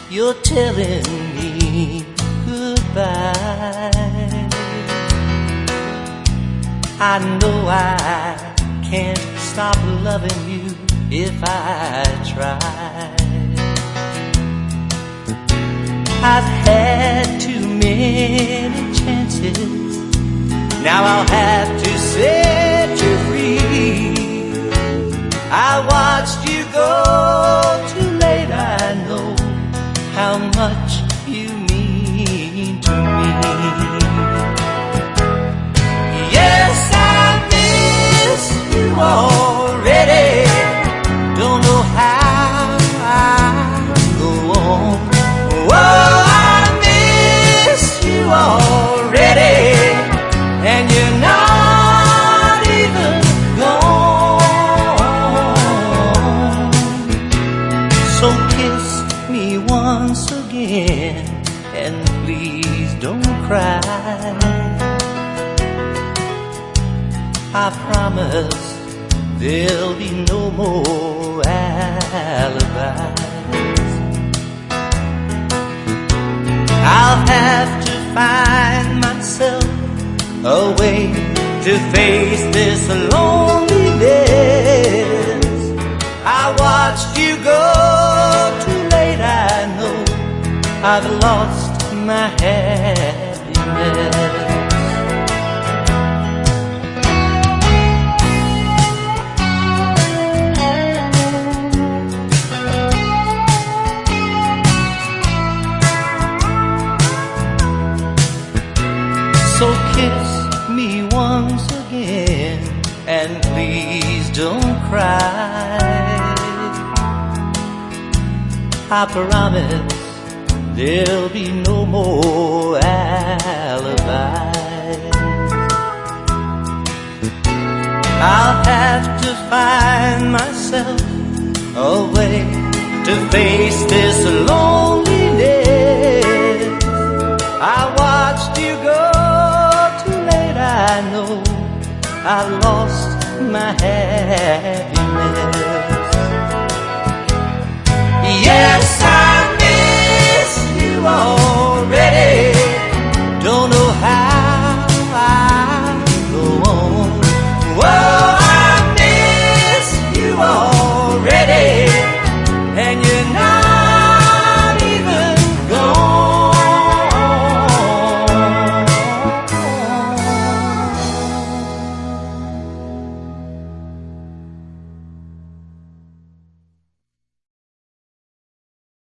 you're telling me goodbye. I know I can't stop loving you if I try. I've had too many chances, now I'll have to set you free. I watched you go too late, I know how much you mean to me. Yes, I miss you already, don't know how I'll go on. Whoa, I miss you already, and you're not even gone. So kiss me once again, and please don't cry. I promise there'll be no more alibis. I'll have to find myself a way to face this loneliness. I watched you go too late, I know I've lost my happiness. So kiss me once again, and please don't cry. I promise there'll be no more alibis. I'll have to find myself a way to face this